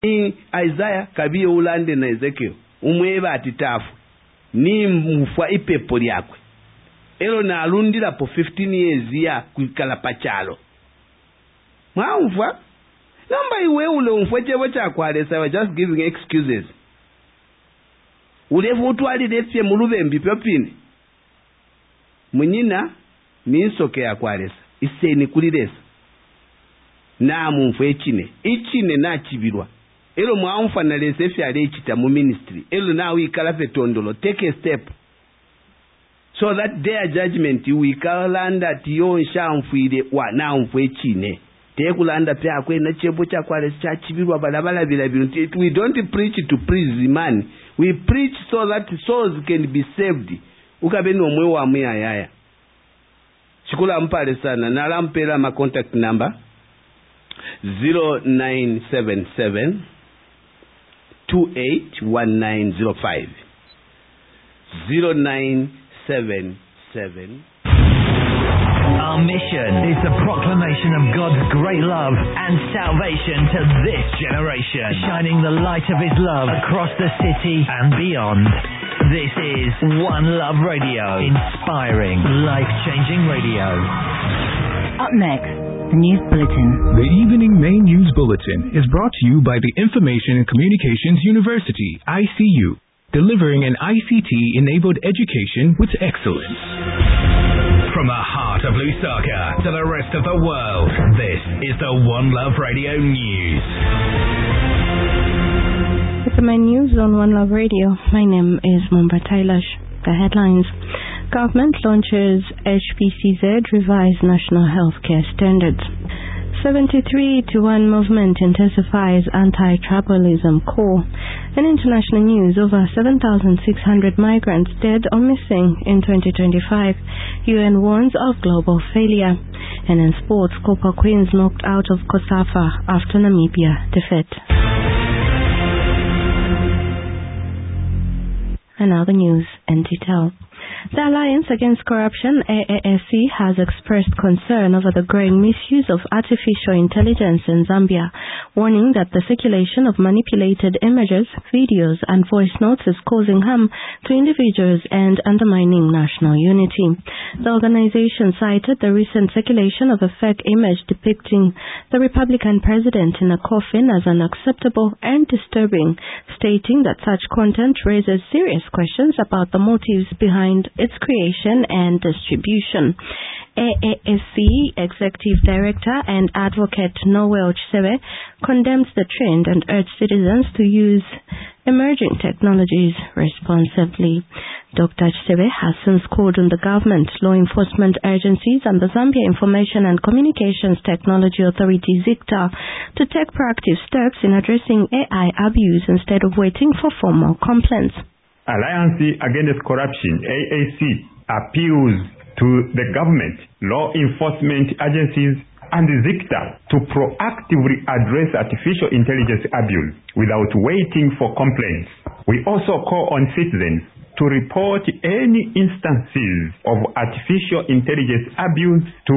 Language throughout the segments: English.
Isaiah kabiye ulande na Ezekiel umweba atitafu ni mfwa ipepo lyakwe elo na alundila po 15 years ya kuikala pachalo mwa namba iwe ule umfwe chebo chakwalesa wa just giving excuses ulevu utwali defye mulubembi pyopini munyina ninsoke yakwalesa iseni kulilesa na mumfwe ichine na chibirwa elo mwamfa na lesefi alechita mu ministry elo na wikala petondolo take a step so that their judgment wikalanda tiyo nshamfuire wa na mfwe chine tekulanda pya kwe na chebo cha kwale cha chibirwa balabala bila bintu. We don't preach to please man, we preach so that souls can be saved. Ukabeni omwe wa mwe yaya chikula mpale sana na lampela ma contact number 0977 281905 0977. Our mission is the proclamation of God's great love and salvation to this generation, shining the light of His love across the city and beyond. This is One Love Radio, inspiring, life-changing radio. Up next, the News Bulletin. The Evening Main News Bulletin is brought to you by the Information and Communications University, ICU, delivering an ICT-enabled education with excellence. From the heart of Lusaka to the rest of the world, this is the One Love Radio News. It's the main news on One Love Radio. My name is Mumba Tailash. The headlines. Government launches HPCZ revised national healthcare standards. 73-1 movement intensifies anti-tribalism core. In international news, over 7,600 migrants dead or missing in 2025. UN warns of global failure. And in sports, Copper Queens knocked out of COSAFA after Namibia defeat. And now the news in detail. The Alliance Against Corruption, AASC, has expressed concern over the growing misuse of artificial intelligence in Zambia, warning that the circulation of manipulated images, videos, and voice notes is causing harm to individuals and undermining national unity. The organization cited the recent circulation of a fake image depicting the Republican president in a coffin as unacceptable and disturbing, stating that such content raises serious questions about the motives behind its creation and distribution. AASC Executive Director and Advocate Noel Chisebe condemns the trend and urged citizens to use emerging technologies responsibly. Dr. Chisebe has since called on the government, law enforcement agencies and the Zambia Information and Communications Technology Authority ZICTA to take proactive steps in addressing AI abuse instead of waiting for formal complaints. Alliance Against Corruption, AAC, appeals to the government, law enforcement agencies, and the ZICTA to proactively address artificial intelligence abuse without waiting for complaints. We also call on citizens to report any instances of artificial intelligence abuse, to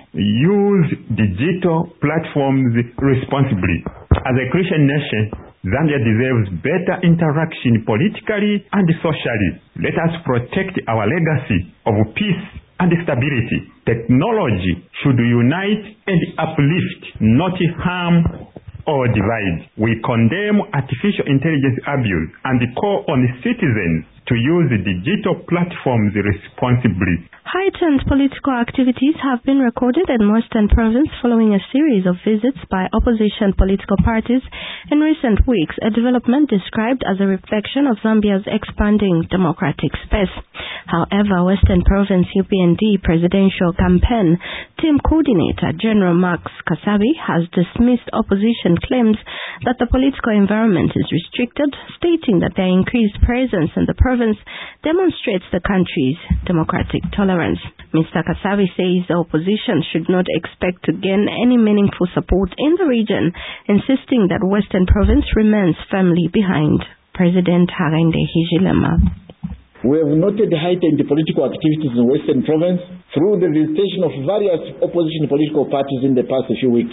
use digital platforms responsibly. As a Christian nation, Zambia deserves better interaction politically and socially. Let us protect our legacy of peace and stability. Technology should unite and uplift, not harm or divide. We condemn artificial intelligence abuse and call on citizens to use digital platforms responsibly. Heightened political activities have been recorded in Western Province following a series of visits by opposition political parties in recent weeks, a development described as a reflection of Zambia's expanding democratic space. However, Western Province UPND presidential campaign team coordinator General Max Kasabi has dismissed opposition claims that the political environment is restricted, stating that their increased presence in the province demonstrates the country's democratic tolerance. Mr. Kasabi says the opposition should not expect to gain any meaningful support in the region, insisting that Western Province remains firmly behind President Hakainde Hichilema. We have noted heightened political activities in Western Province through the visitation of various opposition political parties in the past few weeks.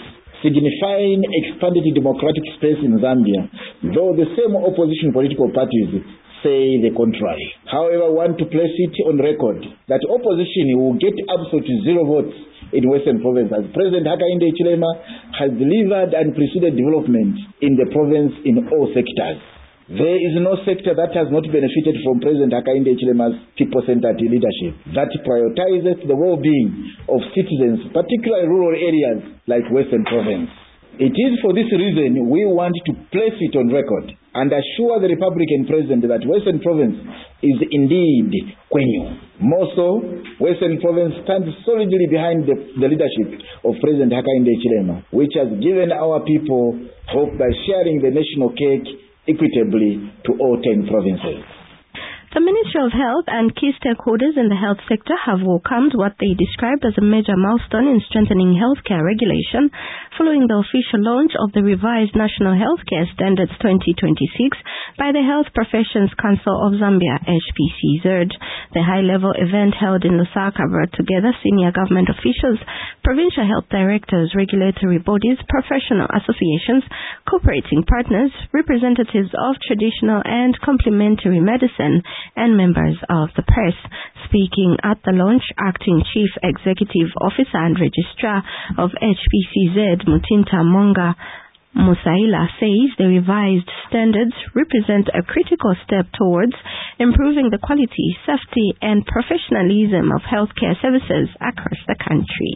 signifying expanded democratic space in Zambia, though the same opposition political parties say the contrary. However, I want to place it on record that opposition will get absolute 0 votes in Western Province, as President Hakainde Hichilema has delivered unprecedented development in the province in all sectors. There is no sector that has not benefited from President Hakainde Hichilema's people-centered leadership that prioritizes the well-being of citizens, particularly rural areas like Western Province. It is for this reason we want to place it on record and assure the Republican President that Western Province is indeed Kwenyu. More so, Western Province stands solidly behind the leadership of President Hakainde Hichilema, which has given our people hope by sharing the national cake equitably to all 10 provinces. The Ministry of Health and key stakeholders in the health sector have welcomed what they described as a major milestone in strengthening healthcare regulation following the official launch of the revised National Healthcare Standards 2026 by the Health Professions Council of Zambia, HPCZ. The high-level event held in Lusaka brought together senior government officials, provincial health directors, regulatory bodies, professional associations, cooperating partners, representatives of traditional and complementary medicine, and members of the press. Speaking at the launch, Acting Chief Executive Officer and Registrar of HPCZ, Mutinta Monga Musaila, says the revised standards represent a critical step towards improving the quality, safety, and professionalism of healthcare services across the country.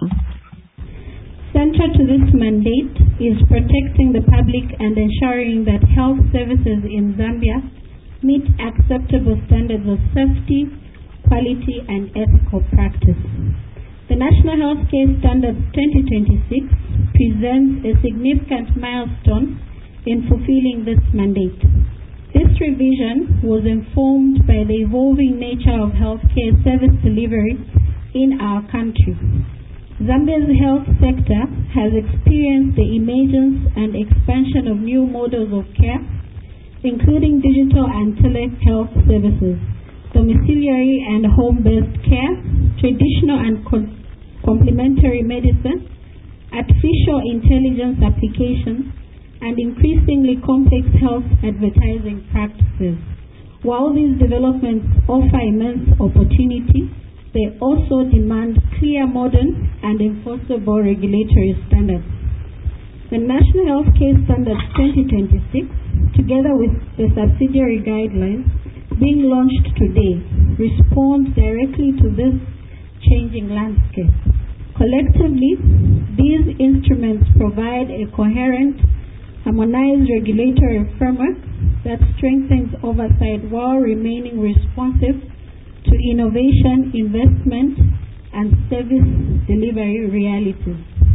Central to this mandate is protecting the public and ensuring that health services in Zambia meet acceptable standards of safety, quality, and ethical practice. The National Healthcare Standards 2026 presents a significant milestone in fulfilling this mandate. This revision was informed by the evolving nature of healthcare service delivery in our country. Zambia's health sector has experienced the emergence and expansion of new models of care, including digital and telehealth services, domiciliary and home-based care, traditional and complementary medicine, artificial intelligence applications, and increasingly complex health advertising practices. While these developments offer immense opportunity, they also demand clear, modern, and enforceable regulatory standards. The National Healthcare Standards 2026, together with the subsidiary guidelines being launched today, respond directly to this changing landscape. Collectively, these instruments provide a coherent, harmonized regulatory framework that strengthens oversight while remaining responsive to innovation, investment, and service delivery realities.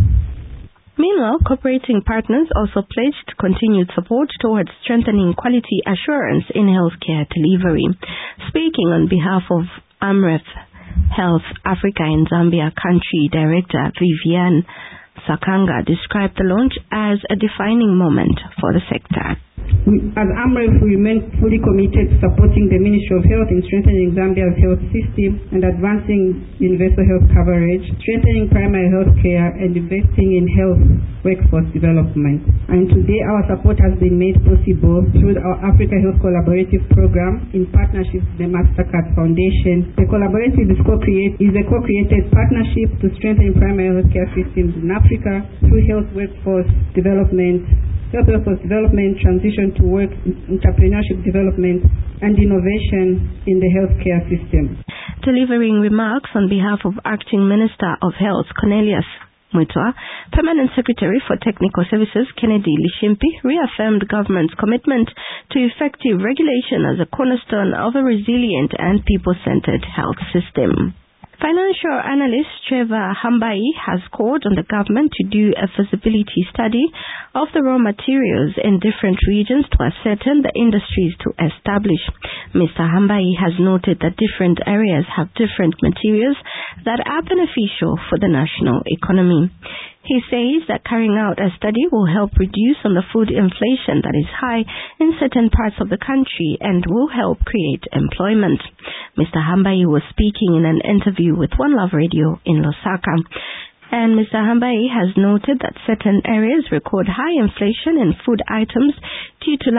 Meanwhile, cooperating partners also pledged continued support towards strengthening quality assurance in healthcare delivery. Speaking on behalf of AMREF Health Africa in Zambia Country Director Vivian Sakanga described the launch as a defining moment for the sector. As AMREF, we remain fully committed to supporting the Ministry of Health in strengthening Zambia's health system and advancing universal health coverage, strengthening primary health care, and investing in health workforce development. And today, our support has been made possible through our Africa Health Collaborative Program in partnership with the Mastercard Foundation. The collaborative is a co-created partnership to strengthen primary health care systems in Africa through health workforce development, transition to work, entrepreneurship development, and innovation in the healthcare system. Delivering remarks on behalf of Acting Minister of Health, Cornelius Mwitwa, Permanent Secretary for Technical Services, Kennedy Lishimpi, reaffirmed government's commitment to effective regulation as a cornerstone of a resilient and people-centered health system. Financial analyst Trevor Hambai has called on the government to do a feasibility study of the raw materials in different regions to ascertain the industries to establish. Mr. Hambai has noted that different areas have different materials that are beneficial for the national economy. He says that carrying out a study will help reduce on the food inflation that is high in certain parts of the country and will help create employment. Mr. Hambai was speaking in an interview with One Love Radio in Lusaka. And Mr. Hambai has noted that certain areas record high inflation in food items due to